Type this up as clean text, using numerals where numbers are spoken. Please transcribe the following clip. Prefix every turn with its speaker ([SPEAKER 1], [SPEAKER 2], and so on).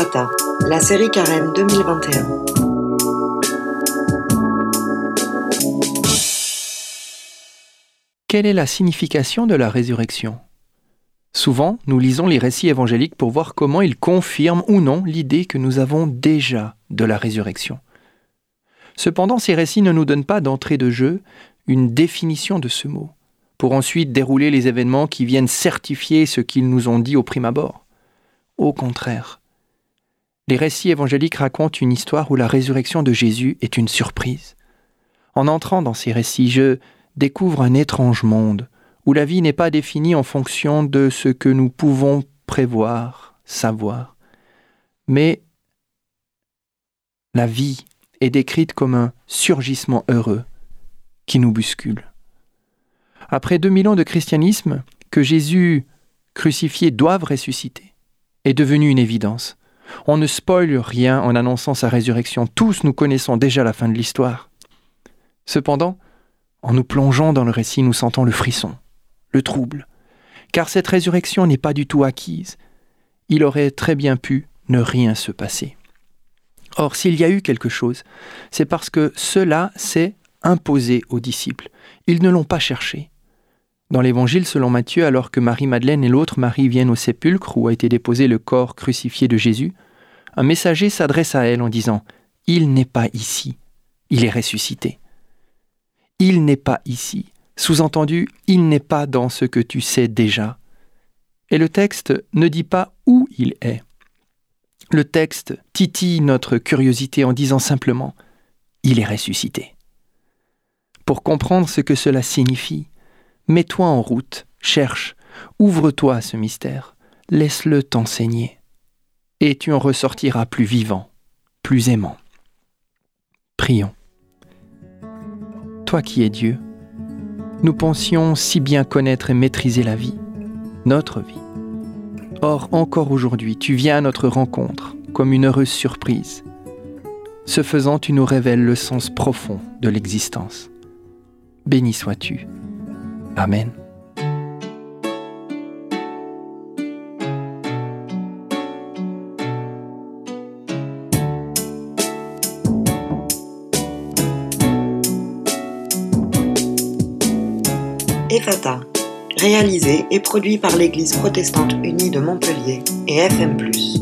[SPEAKER 1] Ephata, la série Carême 2021.
[SPEAKER 2] Quelle est la signification de la résurrection ? Souvent, nous lisons les récits évangéliques pour voir comment ils confirment ou non l'idée que nous avons déjà de la résurrection. Cependant, ces récits ne nous donnent pas d'entrée de jeu une définition de ce mot, pour ensuite dérouler les événements qui viennent certifier ce qu'ils nous ont dit au prime abord. Au contraire, les récits évangéliques racontent une histoire où la résurrection de Jésus est une surprise. En entrant dans ces récits, je découvre un étrange monde où la vie n'est pas définie en fonction de ce que nous pouvons prévoir, savoir, mais la vie est décrite comme un surgissement heureux qui nous bouscule. Après 2000 ans de christianisme, que Jésus crucifié doive ressusciter est devenu une évidence. On ne spoile rien en annonçant sa résurrection. Tous nous connaissons déjà la fin de l'histoire. Cependant, en nous plongeant dans le récit, nous sentons le frisson, le trouble, car cette résurrection n'est pas du tout acquise. Il aurait très bien pu ne rien se passer. Or, s'il y a eu quelque chose, c'est parce que cela s'est imposé aux disciples. Ils ne l'ont pas cherché. Dans l'Évangile selon Matthieu, alors que Marie-Madeleine et l'autre Marie viennent au sépulcre où a été déposé le corps crucifié de Jésus, un messager s'adresse à elle en disant « Il n'est pas ici, il est ressuscité. » Il n'est pas ici. Sous-entendu, il n'est pas dans ce que tu sais déjà. Et le texte ne dit pas où il est. Le texte titille notre curiosité en disant simplement « Il est ressuscité ». Pour comprendre ce que cela signifie, mets-toi en route, cherche, ouvre-toi à ce mystère, laisse-le t'enseigner. Et tu en ressortiras plus vivant, plus aimant. Prions. Toi qui es Dieu, nous pensions si bien connaître et maîtriser la vie, notre vie. Or, encore aujourd'hui, tu viens à notre rencontre comme une heureuse surprise. Ce faisant, tu nous révèles le sens profond de l'existence. Béni sois-tu. Amen.
[SPEAKER 1] Ephata, réalisé et produit par l'Église protestante unie de Montpellier et FM+.